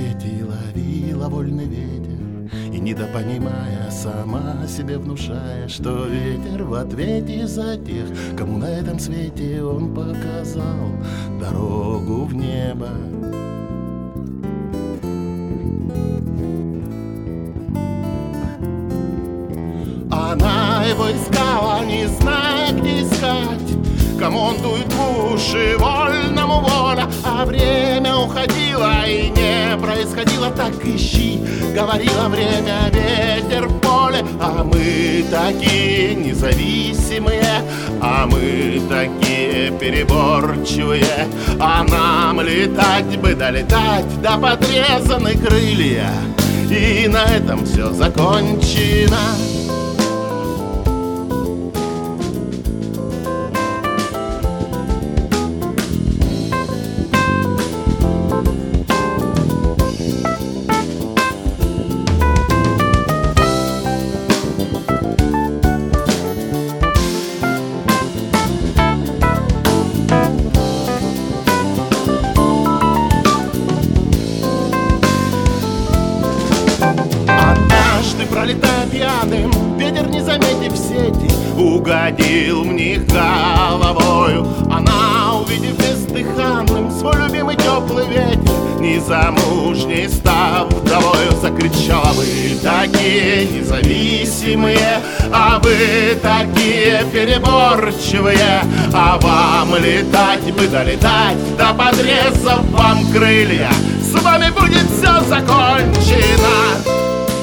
свете и ловила вольный ветер, и недопонимая, сама себе внушая, что ветер в ответе за тех, кому на этом свете он показал дорогу в небо. Она его искала, не зная, где искать. Командует в уши вольному воля, а время уходило и не происходило. Так ищи, говорила время, ветер в поле. А мы такие независимые, а мы такие переборчивые. А нам летать бы долетать до подрезаны крылья, и на этом все закончено. Пролетая пьяным, ветер, не заметив сети, угодил в них головою. Она, увидев бездыханным свой любимый теплый ветер, незамужней став вдовою, закричала: вы такие независимые, а вы такие переборчивые. А вам летать бы долетать, да подрезав вам крылья, с вами будет все закончено.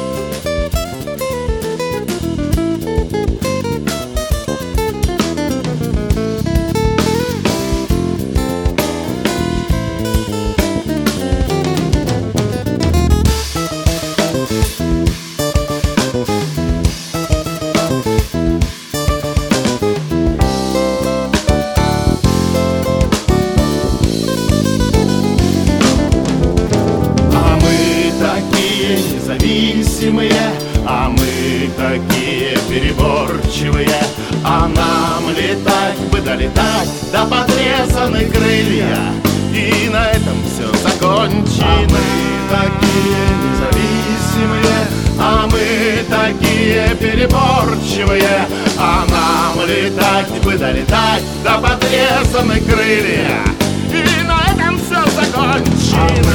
Независимые, а мы такие переборчивые. А нам летать бы долетать, да подрезаны крылья, и на этом все закончено. А мы такие независимые, а мы такие переборчивые. А нам летать бы долетать, да подрезаны крылья, и на этом все закончено.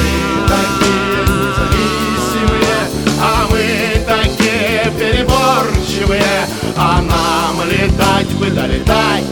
А мы такие переборчивые, а нам летать бы долетать.